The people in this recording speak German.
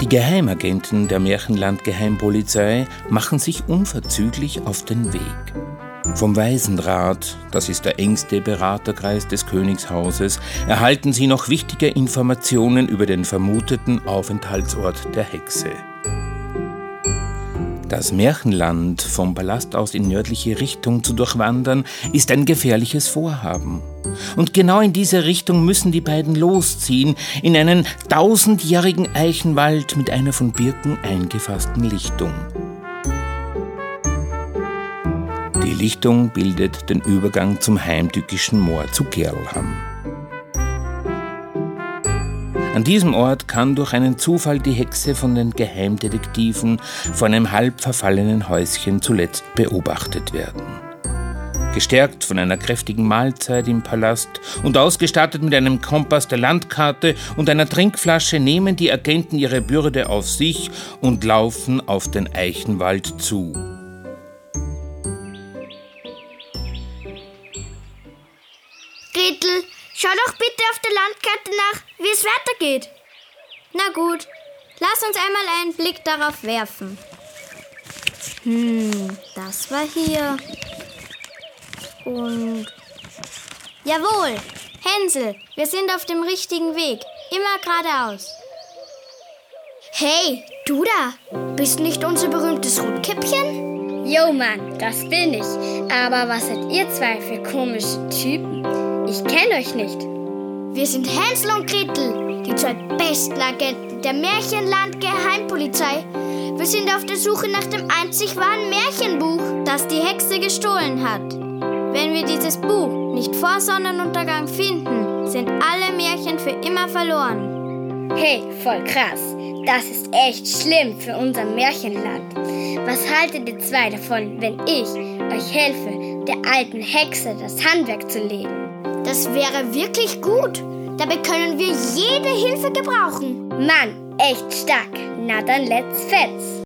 Die Geheimagenten der Märchenland-Geheimpolizei machen sich unverzüglich auf den Weg. Vom Waisenrat, das ist der engste Beraterkreis des Königshauses, erhalten sie noch wichtige Informationen über den vermuteten Aufenthaltsort der Hexe. Das Märchenland vom Palast aus in nördliche Richtung zu durchwandern, ist ein gefährliches Vorhaben. Und genau in diese Richtung müssen die beiden losziehen, in einen 1000-jährigen Eichenwald mit einer von Birken eingefassten Lichtung. Die Lichtung bildet den Übergang zum heimtückischen Moor zu Gerlham. An diesem Ort kann durch einen Zufall die Hexe von den Geheimdetektiven vor einem halb verfallenen Häuschen zuletzt beobachtet werden. Gestärkt von einer kräftigen Mahlzeit im Palast und ausgestattet mit einem Kompass der Landkarte und einer Trinkflasche nehmen die Agenten ihre Bürde auf sich und laufen auf den Eichenwald zu. Gretel, schau doch bitte auf der Landkarte nach, wie es weitergeht. Na gut, lass uns einmal einen Blick darauf werfen. Das war hier. Und... Jawohl, Hänsel, wir sind auf dem richtigen Weg. Immer geradeaus. Hey, du da, bist nicht unser berühmtes Rotkäppchen? Jo Mann, das bin ich. Aber was seid ihr zwei für komische Typen? Ich kenne euch nicht. Wir sind Hänsel und Gretel, die zwei besten Agenten der Märchenland-Geheimpolizei. Wir sind auf der Suche nach dem einzig wahren Märchenbuch, das die Hexe gestohlen hat. Wenn wir dieses Buch nicht vor Sonnenuntergang finden, sind alle Märchen für immer verloren. Hey, voll krass. Das ist echt schlimm für unser Märchenland. Was haltet ihr zwei davon, wenn ich euch helfe, der alten Hexe das Handwerk zu legen? Das wäre wirklich gut. Dabei können wir jede Hilfe gebrauchen. Mann, echt stark. Na dann let's fetz.